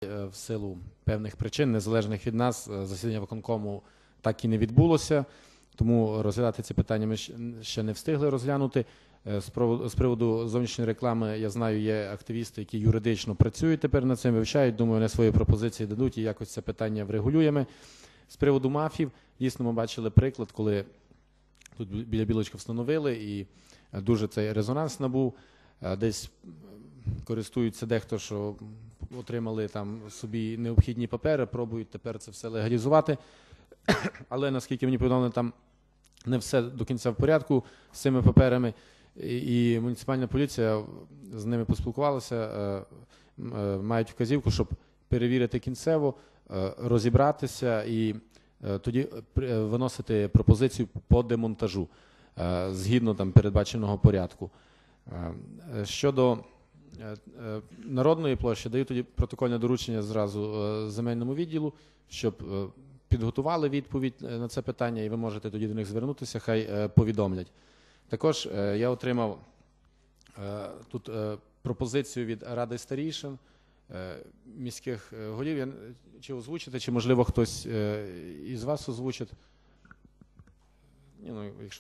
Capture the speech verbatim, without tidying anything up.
В силу певних причин, незалежних від нас, засідання виконкому так і не відбулося, тому розглядати ці питання ми ще не встигли розглянути. З приводу зовнішньої реклами, я знаю, є активісти, які юридично працюють тепер над цим, вивчають, думаю, вони свої пропозиції дадуть і якось це питання врегулюємо. З приводу мафів, дійсно, ми бачили приклад, коли тут біля Білочка встановили і дуже цей резонанс набув, десь користуються дехто, що отримали там собі необхідні папери, пробують тепер це все легалізувати. Але, наскільки мені повідомлено, там не все до кінця в порядку з цими паперами. І муніципальна поліція з ними поспілкувалася, мають вказівку, щоб перевірити кінцево, розібратися і тоді виносити пропозицію по демонтажу згідно там передбаченого порядку. Щодо Народної площі, даю тоді протокольне доручення зразу земельному відділу, щоб підготували відповідь на це питання, і ви можете тоді до них звернутися, хай повідомлять. Також я отримав тут пропозицію від Ради старішин, міських голів. Чи озвучити, чи можливо хтось із вас озвучить? Ну, якщо